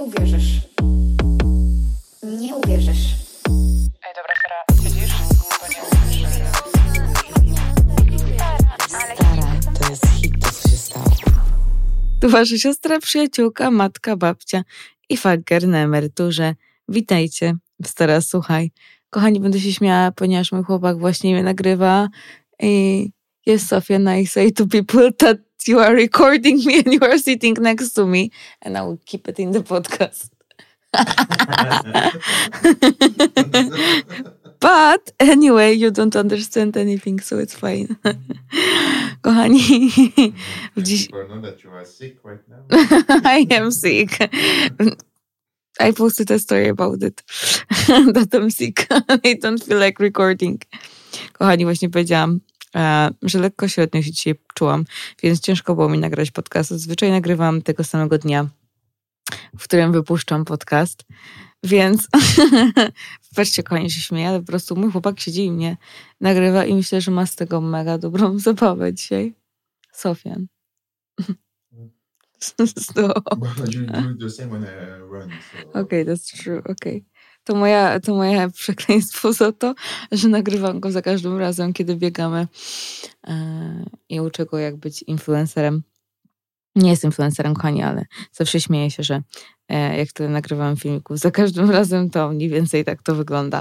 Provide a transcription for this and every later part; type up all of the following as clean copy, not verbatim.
uwierzysz. Nie uwierzysz. Ej, dobra, Sara, siedzisz? Bo nie Stara, to jest hit, to co się stało. Tu wasza siostra, przyjaciółka, matka, babcia i faker na emeryturze. Witajcie w Stara Słuchaj. Kochani, będę się śmiała, ponieważ mój chłopak właśnie mnie nagrywa i jest Sofia and I say to people that you are recording me and you are sitting next to me and I will keep it in the podcast. But anyway, you don't understand anything, so it's fine. Kochani, dziś... that you are sick right now. I am sick. I posted a story about it. That I'm sick. I don't feel like recording. Kochani, właśnie powiedziałam, że lekko średnio się dzisiaj czułam, więc ciężko było mi nagrać podcast. Zazwyczaj nagrywam tego samego dnia, w którym wypuszczam podcast. Więc patrzcie, kochani, się śmieję, ale po prostu mój chłopak siedzi i mnie nagrywa i myślę, że ma z tego mega dobrą zabawę dzisiaj. Sofian. But you do the same when I run. So. Okay, that's true, okay. To moje przekleństwo za to, że nagrywam go za każdym razem, kiedy biegamy i uczę go, jak być influencerem. Nie jest influencerem, kochani, ale zawsze śmieję się, że jak tyle nagrywam filmików za każdym razem, to mniej więcej tak to wygląda.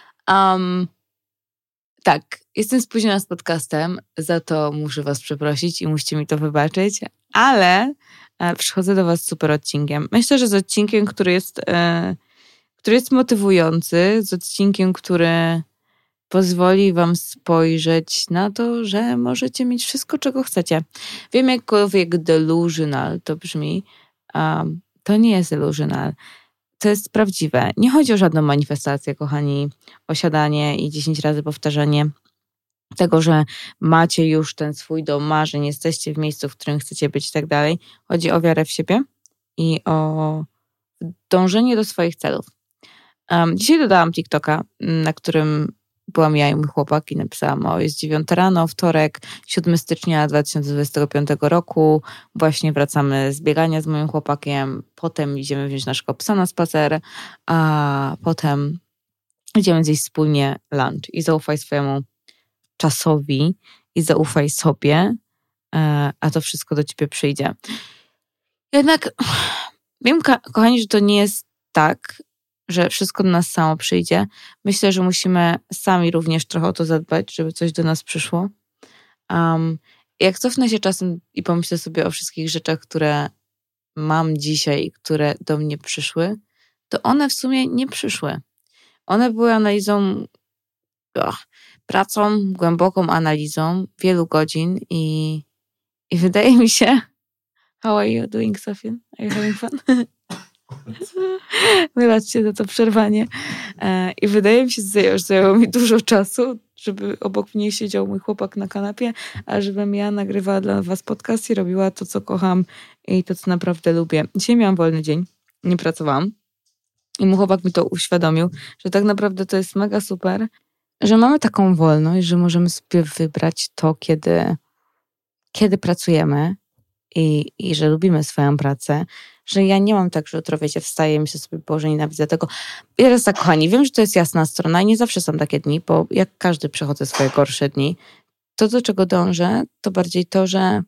Tak, jestem spóźniona z podcastem, za to muszę was przeprosić i musicie mi to wybaczyć, ale przychodzę do was z super odcinkiem. Myślę, że z odcinkiem, który jest motywujący, z odcinkiem, który pozwoli wam spojrzeć na to, że możecie mieć wszystko, czego chcecie. Wiem, jakkolwiek delusional to brzmi, to nie jest delusional. To jest prawdziwe. Nie chodzi o żadną manifestację, kochani, osiadanie i 10 razy powtarzanie tego, że macie już ten swój dom marzeń, jesteście w miejscu, w którym chcecie być i tak dalej. Chodzi o wiarę w siebie i o dążenie do swoich celów. Dzisiaj dodałam TikToka, na którym byłam ja i mój chłopak i napisałam, jest 9 rano, wtorek, 7 stycznia 2025 roku. Właśnie wracamy z biegania z moim chłopakiem, potem idziemy wziąć naszego psa na spacer, a potem idziemy zjeść wspólnie lunch i zaufaj swojemu czasowi i zaufaj sobie, a to wszystko do ciebie przyjdzie. Jednak wiem, kochani, że to nie jest tak, że wszystko do nas samo przyjdzie. Myślę, że musimy sami również trochę o to zadbać, żeby coś do nas przyszło. Jak cofnę się czasem i pomyślę sobie o wszystkich rzeczach, które mam dzisiaj, które do mnie przyszły, to one w sumie nie przyszły. One były analizą, pracą, głęboką analizą wielu godzin i wydaje mi się... How are you doing, Sofian? Are you having fun? Wybaczcie za to przerwanie. I wydaje mi się, że zajęło mi dużo czasu, żeby obok mnie siedział mój chłopak na kanapie, a żebym ja nagrywała dla was podcast i robiła to, co kocham i to, co naprawdę lubię. Dzisiaj miałam wolny dzień, nie pracowałam i mój chłopak mi to uświadomił, że tak naprawdę to jest mega super, że mamy taką wolność, że możemy sobie wybrać to, kiedy pracujemy i że lubimy swoją pracę, że ja nie mam tak, że jutro, wiecie, wstaję i myślę sobie, Boże, nienawidzę tego. I teraz tak, kochani, wiem, że to jest jasna strona i nie zawsze są takie dni, bo jak każdy przechodzę swoje gorsze dni, to do czego dążę, to bardziej to, że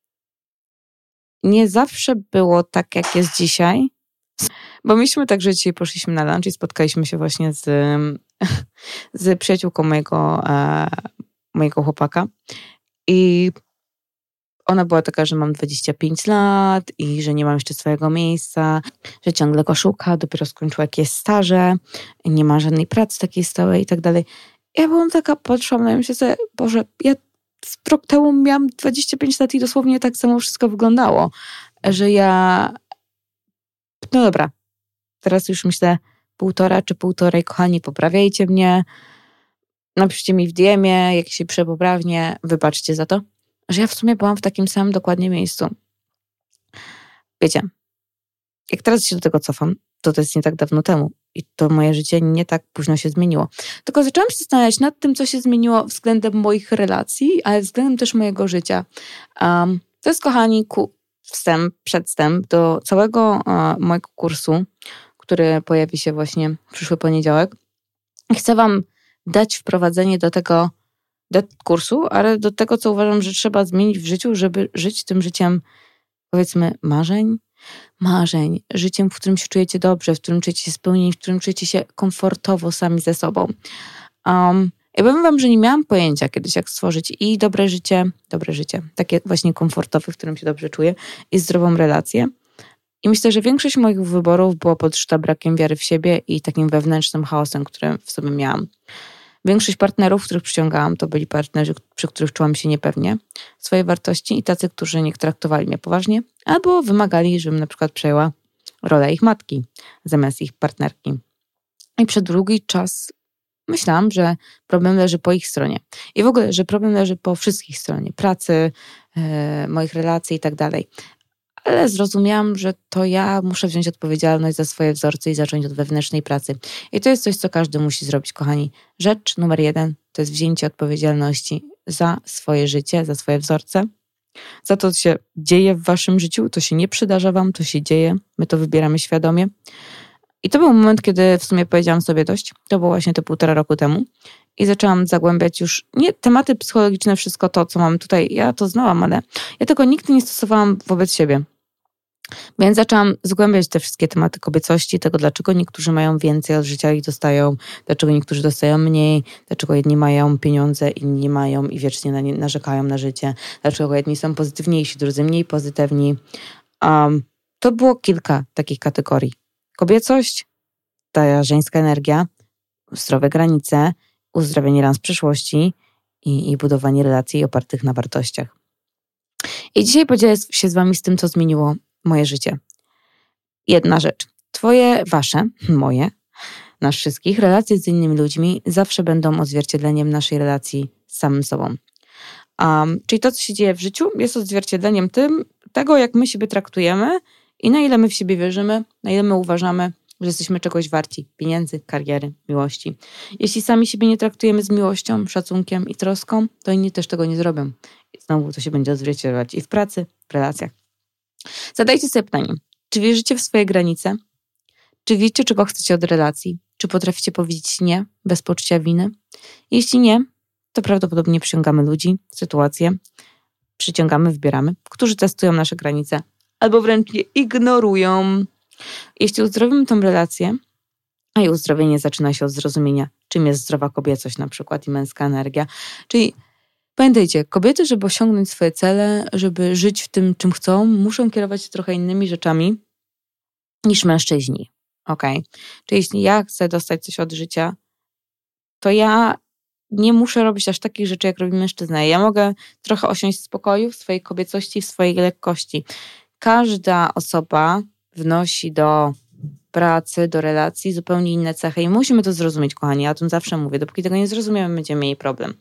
nie zawsze było tak, jak jest dzisiaj, bo myśmy także dzisiaj poszliśmy na lunch i spotkaliśmy się właśnie z przyjaciółką mojego chłopaka i ona była taka, że mam 25 lat i że nie mam jeszcze swojego miejsca, że ciągle go szuka, dopiero skończyła jakieś staże, nie ma żadnej pracy takiej stałej i tak dalej. Ja byłam taka, patrzyłam na nią i myślę, Boże, ja rok temu miałam 25 lat i dosłownie tak samo wszystko wyglądało, że ja... No dobra, teraz już myślę 1,5 czy 1,5, kochani, poprawiajcie mnie, napiszcie mi w DM-ie, jak się przepoprawnie, wybaczcie za to, że ja w sumie byłam w takim samym dokładnie miejscu. Wiecie, jak teraz się do tego cofam, to jest nie tak dawno temu i to moje życie nie tak późno się zmieniło. Tylko zaczęłam się zastanawiać nad tym, co się zmieniło względem moich relacji, ale względem też mojego życia. To jest, kochani, przedstęp do całego mojego kursu, który pojawi się właśnie w przyszły poniedziałek. Chcę wam dać wprowadzenie do kursu, ale do tego, co uważam, że trzeba zmienić w życiu, żeby żyć tym życiem, powiedzmy, marzeń, życiem, w którym się czujecie dobrze, w którym czujecie się spełnieni, w którym czujecie się komfortowo sami ze sobą. Ja powiem wam, że nie miałam pojęcia kiedyś, jak stworzyć i dobre życie, takie właśnie komfortowe, w którym się dobrze czuję, i zdrową relację. I myślę, że większość moich wyborów było podszyta brakiem wiary w siebie i takim wewnętrznym chaosem, który w sobie miałam. Większość partnerów, których przyciągałam, to byli partnerzy, przy których czułam się niepewnie swojej wartości i tacy, którzy nie traktowali mnie poważnie, albo wymagali, żebym na przykład przejęła rolę ich matki zamiast ich partnerki. I przez długi czas myślałam, że problem leży po ich stronie. I w ogóle, że problem leży po wszystkich stronie pracy, moich relacji i tak dalej. Ale zrozumiałam, że to ja muszę wziąć odpowiedzialność za swoje wzorce i zacząć od wewnętrznej pracy. I to jest coś, co każdy musi zrobić, kochani. Rzecz numer 1 to jest wzięcie odpowiedzialności za swoje życie, za swoje wzorce. Za to, co się dzieje w waszym życiu, to się nie przydarza wam, to się dzieje. My to wybieramy świadomie. I to był moment, kiedy w sumie powiedziałam sobie dość. To było właśnie te 1,5 roku temu. I zaczęłam zagłębiać już nie tematy psychologiczne, wszystko to, co mam tutaj. Ja to znałam, ale ja tego nigdy nie stosowałam wobec siebie. Więc zaczęłam zgłębiać te wszystkie tematy kobiecości, tego, dlaczego niektórzy mają więcej od życia i dostają, dlaczego niektórzy dostają mniej, dlaczego jedni mają pieniądze, inni nie mają i wiecznie narzekają na życie, dlaczego jedni są pozytywniejsi, drudzy mniej pozytywni. To było kilka takich kategorii. Kobiecość, ta żeńska energia, zdrowe granice, uzdrawianie ran z przeszłości i budowanie relacji opartych na wartościach. I dzisiaj podzielę się z wami z tym, co zmieniło moje życie. Jedna rzecz. Moje, nas wszystkich, relacje z innymi ludźmi zawsze będą odzwierciedleniem naszej relacji z samym sobą. Czyli to, co się dzieje w życiu, jest odzwierciedleniem tego, jak my siebie traktujemy i na ile my w siebie wierzymy, na ile my uważamy, że jesteśmy czegoś warci. Pieniędzy, kariery, miłości. Jeśli sami siebie nie traktujemy z miłością, szacunkiem i troską, to inni też tego nie zrobią. I znowu to się będzie odzwierciedlać i w pracy, w relacjach. Zadajcie sobie pytanie, czy wierzycie w swoje granice? Czy wiecie, czego chcecie od relacji? Czy potraficie powiedzieć nie bez poczucia winy? Jeśli nie, to prawdopodobnie przyciągamy ludzi, sytuacje, wybieramy, którzy testują nasze granice albo wręcz je ignorują. Jeśli uzdrowimy tą relację, a jej uzdrowienie zaczyna się od zrozumienia, czym jest zdrowa kobiecość na przykład i męska energia, czyli pamiętajcie, kobiety, żeby osiągnąć swoje cele, żeby żyć w tym, czym chcą, muszą kierować się trochę innymi rzeczami niż mężczyźni. Okay? Czyli jeśli ja chcę dostać coś od życia, to ja nie muszę robić aż takich rzeczy, jak robi mężczyzna. Ja mogę trochę osiąść w spokoju, w swojej kobiecości, w swojej lekkości. Każda osoba wnosi do pracy, do relacji zupełnie inne cechy i musimy to zrozumieć, kochani. Ja o tym zawsze mówię. Dopóki tego nie zrozumiemy, będziemy mieli problem.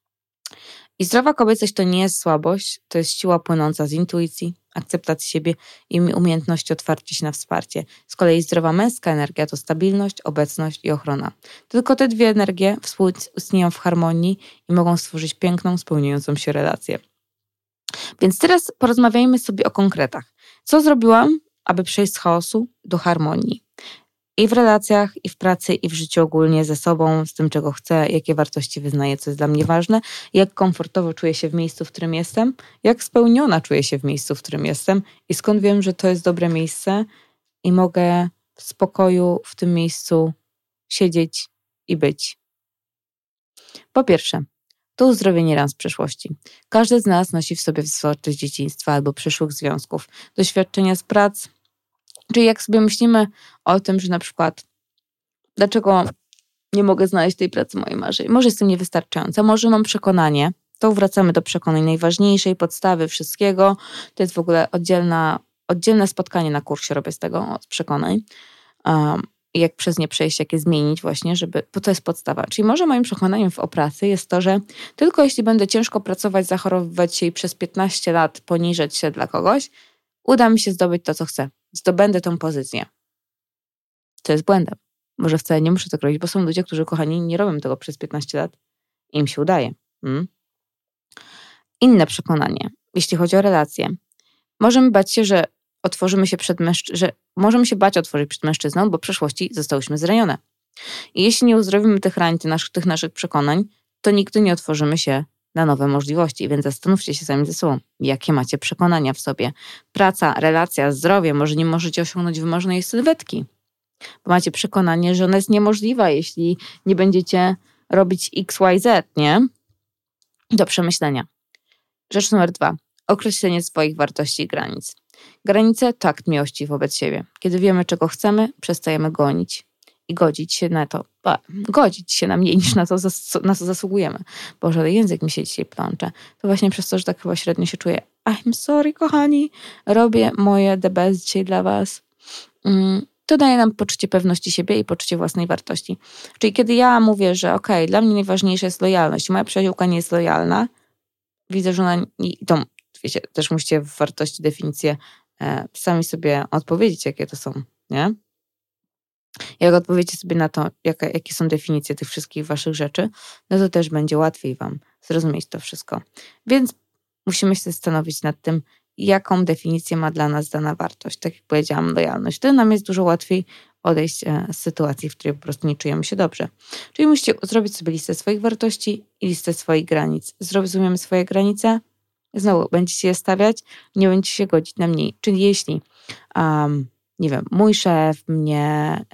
I zdrowa kobiecość to nie jest słabość, to jest siła płynąca z intuicji, akceptacji siebie i umiejętności otwarcia się na wsparcie. Z kolei zdrowa męska energia to stabilność, obecność i ochrona. Tylko te dwie energie współistnieją w harmonii i mogą stworzyć piękną, spełniającą się relację. Więc teraz porozmawiajmy sobie o konkretach. Co zrobiłam, aby przejść z chaosu do harmonii? I w relacjach, i w pracy, i w życiu ogólnie ze sobą, z tym, czego chcę, jakie wartości wyznaję, co jest dla mnie ważne, jak komfortowo czuję się w miejscu, w którym jestem, jak spełniona czuję się w miejscu, w którym jestem i skąd wiem, że to jest dobre miejsce i mogę w spokoju w tym miejscu siedzieć i być. Po pierwsze, to uzdrowienie ran z przeszłości. Każdy z nas nosi w sobie wzorce z dzieciństwa albo przyszłych związków, doświadczenia z prac. Czyli jak sobie myślimy o tym, że na przykład dlaczego nie mogę znaleźć tej pracy mojej marzeń, może jestem niewystarczająca, może mam przekonanie, to wracamy do przekonań najważniejszej, podstawy wszystkiego. To jest w ogóle oddzielne spotkanie na kursie, robię z tego od przekonań. Jak przez nie przejść, jak je zmienić właśnie, bo to jest podstawa. Czyli może moim przekonaniem o pracy jest to, że tylko jeśli będę ciężko pracować, zachorowywać się i przez 15 lat poniżać się dla kogoś, uda mi się zdobyć to, co chcę. Zdobędę tą pozycję. To jest błędem. Może wcale nie muszę tego robić, bo są ludzie, którzy, kochani, nie robią tego przez 15 lat i im się udaje. Inne przekonanie, jeśli chodzi o relacje. Możemy bać się, że otworzymy się że możemy się bać otworzyć przed mężczyzną, bo w przeszłości zostałyśmy zranione. I jeśli nie uzdrowimy tych ran, tych naszych przekonań, to nigdy nie otworzymy się na nowe możliwości. Więc zastanówcie się sami ze sobą, jakie macie przekonania w sobie. Praca, relacja, zdrowie, może nie możecie osiągnąć wymarzonej sylwetki, bo macie przekonanie, że ona jest niemożliwa, jeśli nie będziecie robić XYZ, nie? Do przemyślenia. Rzecz numer 2. Określenie swoich wartości i granic. Granice to akt miłości wobec siebie. Kiedy wiemy, czego chcemy, przestajemy gonić i godzić się na mniej niż na co zasługujemy. Boże, ale język mi się dzisiaj plącze. To właśnie przez to, że tak chyba średnio się czuję. I'm sorry, kochani. Robię moje the best dzisiaj dla was. To daje nam poczucie pewności siebie i poczucie własnej wartości. Czyli kiedy ja mówię, że okej, dla mnie najważniejsza jest lojalność, moja przyjaciółka nie jest lojalna, widzę, że ona, i to wiecie, też musicie w wartości definicję sami sobie odpowiedzieć, jakie to są, nie? Jak odpowiecie sobie na to, jakie są definicje tych wszystkich waszych rzeczy, no to też będzie łatwiej wam zrozumieć to wszystko. Więc musimy się zastanowić nad tym, jaką definicję ma dla nas dana wartość. Tak jak powiedziałam, lojalność. Wtedy nam jest dużo łatwiej odejść z sytuacji, w której po prostu nie czujemy się dobrze. Czyli musicie zrobić sobie listę swoich wartości i listę swoich granic. Zrozumiemy swoje granice, znowu będziecie je stawiać, nie będziecie się godzić na mniej. Czyli jeśli nie wiem, mój szef mnie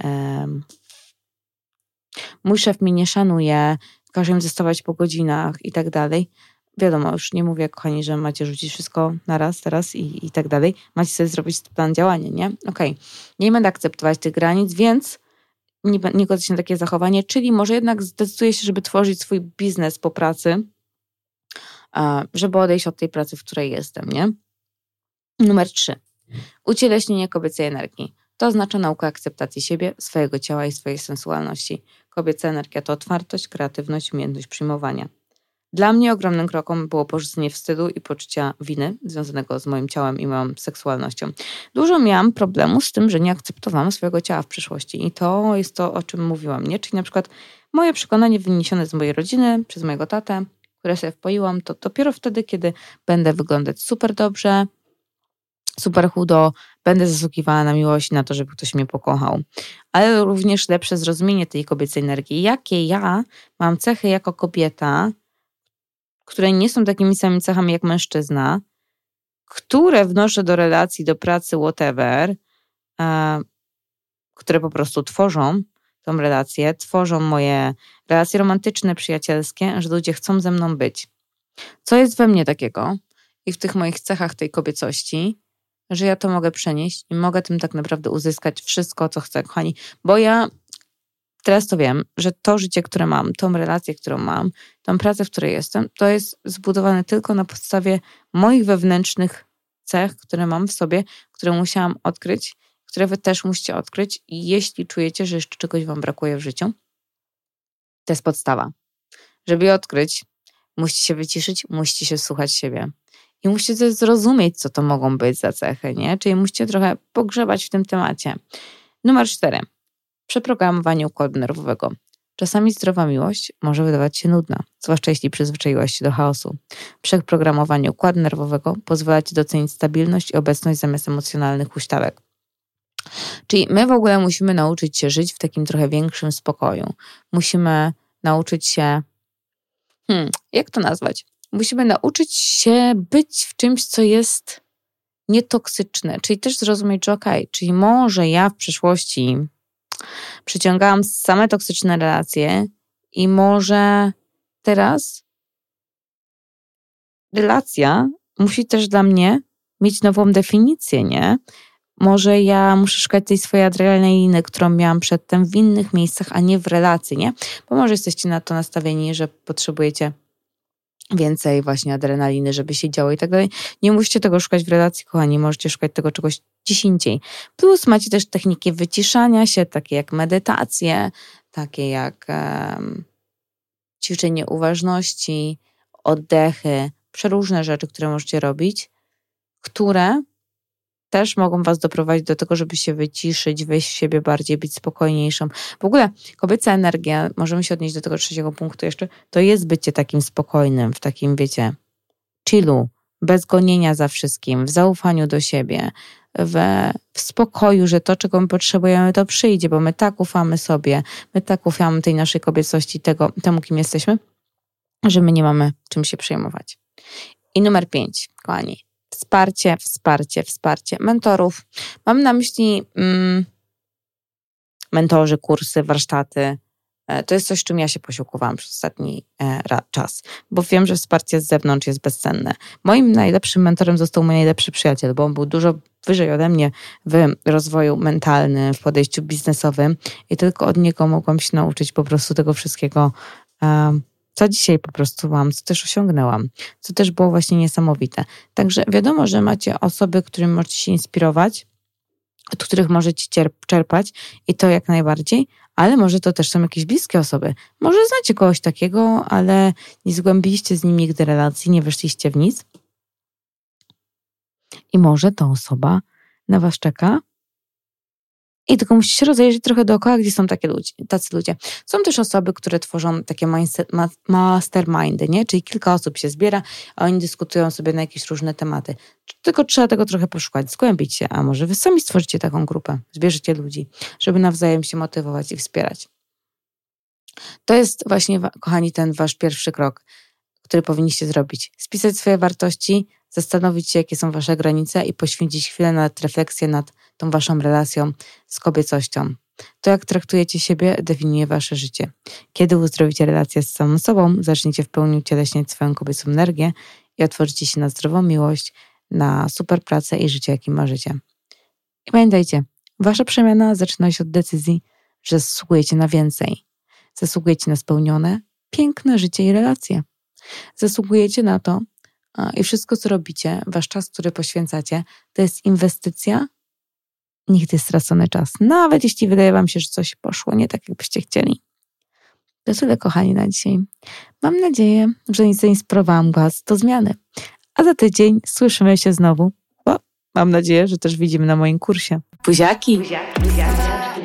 nie szanuje, każe im zostawać po godzinach i tak dalej. Wiadomo, już nie mówię, kochani, że macie rzucić wszystko naraz, teraz i tak dalej. Macie sobie zrobić plan działania, nie? Okej. Nie będę akceptować tych granic, więc nie godzę się na takie zachowanie, czyli może jednak zdecyduję się, żeby tworzyć swój biznes po pracy, żeby odejść od tej pracy, w której jestem, nie? Numer 3. Ucieleśnienie kobiecej energii. To oznacza naukę akceptacji siebie, swojego ciała i swojej sensualności. Kobieca energia to otwartość, kreatywność, umiejętność przyjmowania. Dla mnie ogromnym krokiem było porzucenie wstydu i poczucia winy związanego z moim ciałem i moją seksualnością. Dużo miałam problemu z tym, że nie akceptowałam swojego ciała w przyszłości i to jest to, o czym mówiłam, nie? Czyli na przykład moje przekonanie wyniesione z mojej rodziny, przez mojego tatę, które sobie wpoiłam, to dopiero wtedy, kiedy będę wyglądać super dobrze, super chudo, będę zasługiwała na miłość, na to, żeby ktoś mnie pokochał. Ale również lepsze zrozumienie tej kobiecej energii. Jakie ja mam cechy jako kobieta, które nie są takimi samymi cechami jak mężczyzna, które wnoszę do relacji, do pracy, whatever, które po prostu tworzą tą relację, tworzą moje relacje romantyczne, przyjacielskie, że ludzie chcą ze mną być. Co jest we mnie takiego i w tych moich cechach tej kobiecości, że ja to mogę przenieść i mogę tym tak naprawdę uzyskać wszystko, co chcę, kochani. Bo ja teraz to wiem, że to życie, które mam, tą relację, którą mam, tą pracę, w której jestem, to jest zbudowane tylko na podstawie moich wewnętrznych cech, które mam w sobie, które musiałam odkryć, które wy też musicie odkryć i jeśli czujecie, że jeszcze czegoś wam brakuje w życiu, to jest podstawa. Żeby je odkryć, musicie się wyciszyć, musicie się słuchać siebie. I musicie też zrozumieć, co to mogą być za cechy, nie? Czyli musicie trochę pogrzebać w tym temacie. Numer 4. Przeprogramowanie układu nerwowego. Czasami zdrowa miłość może wydawać się nudna, zwłaszcza jeśli przyzwyczaiłaś się do chaosu. Przeprogramowanie układu nerwowego pozwala ci docenić stabilność i obecność zamiast emocjonalnych huśtawek. Czyli my w ogóle musimy nauczyć się żyć w takim trochę większym spokoju. Musimy nauczyć się... jak to nazwać? Musimy nauczyć się być w czymś, co jest nietoksyczne. Czyli też zrozumieć, że czyli może ja w przyszłości przyciągałam same toksyczne relacje i może teraz relacja musi też dla mnie mieć nową definicję, nie? Może ja muszę szukać tej swojej adrenaliny, którą miałam przedtem w innych miejscach, a nie w relacji, nie? Bo może jesteście na to nastawieni, że potrzebujecie więcej właśnie adrenaliny, żeby się działo i tak dalej. Nie musicie tego szukać w relacji, kochani, możecie szukać tego czegoś gdzieś indziej. Plus macie też techniki wyciszania się, takie jak medytacje, takie jak ćwiczenie uważności, oddechy, przeróżne rzeczy, które możecie robić, które też mogą was doprowadzić do tego, żeby się wyciszyć, wejść w siebie bardziej, być spokojniejszą. W ogóle kobieca energia, możemy się odnieść do tego 3. punktu jeszcze, to jest bycie takim spokojnym, w takim, wiecie, chillu, bez gonienia za wszystkim, w zaufaniu do siebie, w spokoju, że to, czego my potrzebujemy, to przyjdzie, bo my tak ufamy sobie, my tak ufamy tej naszej kobiecości, temu, kim jesteśmy, że my nie mamy czym się przejmować. I numer 5, kochani, wsparcie mentorów. Mam na myśli mentorzy, kursy, warsztaty. To jest coś, czym ja się posiłkowałam przez ostatni czas, bo wiem, że wsparcie z zewnątrz jest bezcenne. Moim najlepszym mentorem został mój najlepszy przyjaciel, bo on był dużo wyżej ode mnie w rozwoju mentalnym, w podejściu biznesowym i tylko od niego mogłam się nauczyć po prostu tego wszystkiego, co dzisiaj po prostu mam, co też osiągnęłam, co też było właśnie niesamowite. Także wiadomo, że macie osoby, którym możecie się inspirować, od których możecie czerpać i to jak najbardziej, ale może to też są jakieś bliskie osoby. Może znacie kogoś takiego, ale nie zgłębiliście z nim nigdy relacji, nie weszliście w nic. I może ta osoba na was czeka i tylko musicie się rozejrzeć trochę dookoła, gdzie są tacy ludzie. Są też osoby, które tworzą takie mastermindy, nie? Czyli kilka osób się zbiera, a oni dyskutują sobie na jakieś różne tematy. Tylko trzeba tego trochę poszukać, zgłębić się, a może wy sami stworzycie taką grupę, zbierzecie ludzi, żeby nawzajem się motywować i wspierać. To jest właśnie, kochani, ten wasz pierwszy krok, który powinniście zrobić. Spisać swoje wartości, zastanowić się, jakie są wasze granice i poświęcić chwilę na refleksję nad tą waszą relacją z kobiecością. To, jak traktujecie siebie, definiuje wasze życie. Kiedy uzdrowicie relację z samym sobą, zaczniecie w pełni ucieleśniać swoją kobiecą energię i otworzycie się na zdrową miłość, na super pracę i życie, jakim marzycie. I pamiętajcie, wasza przemiana zaczyna się od decyzji, że zasługujecie na więcej. Zasługujecie na spełnione, piękne życie i relacje. Zasługujecie na to i wszystko, co robicie, wasz czas, który poświęcacie, to jest inwestycja, nigdy stracony czas. Nawet jeśli wydaje wam się, że coś poszło nie tak, jakbyście chcieli. To tyle, kochani, na dzisiaj. Mam nadzieję, że zainspirowałam was do zmiany. A za tydzień słyszymy się znowu, bo mam nadzieję, że też widzimy na moim kursie. Buziaki!